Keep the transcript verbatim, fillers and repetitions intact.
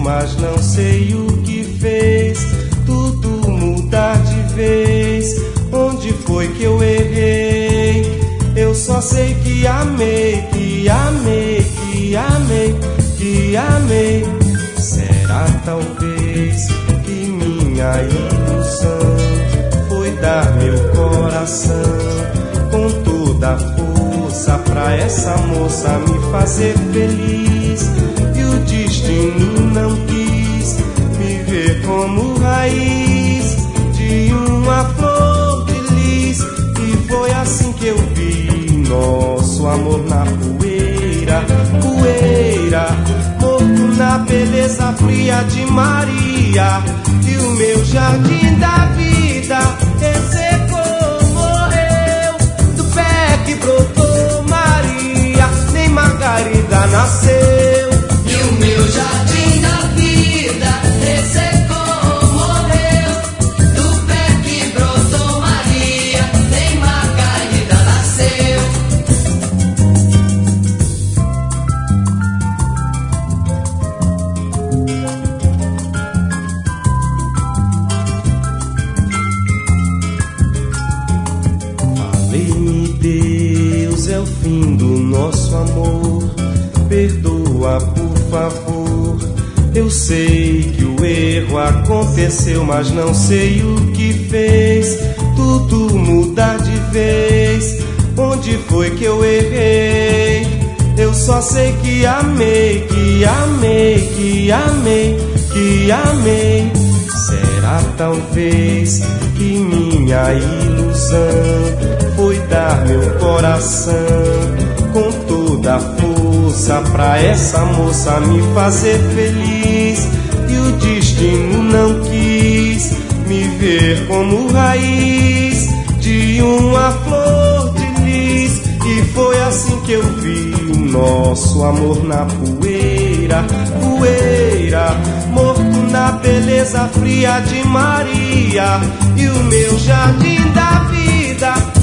mas não sei o que fez tudo mudar de vez. Onde foi que eu errei? Eu só sei que amei, que amei, que amei, que amei. Será talvez que minha ilusão foi dar meu coração com toda a força pra essa moça me fazer feliz? E o destino não quis me ver como raiz de uma flor de lis. E foi assim que eu vi nosso amor na poeira, poeira, morto na beleza fria de Maria. E o meu jardim da vida ressecou, morreu do pé que brotou Maria, nem Margarida nasceu. E o meu jardim da vida ressecou, morreu do pé que brotou Maria, nem Margarida nasceu. Falei-me, Deus, é o fim do nosso amor. Perdoa, por favor. Eu sei que o erro aconteceu, mas não sei o que fez tudo mudar de vez. Onde foi que eu errei? Eu só sei que amei, que amei, que amei, que amei. Será talvez que minha ilusão foi dar meu coração com toda a força pra essa moça me fazer feliz? E o destino não quis me ver como raiz de uma flor de lis. E foi assim que eu vi nosso amor na poeira, poeira, morto na beleza fria de Maria. E o meu jardim da vida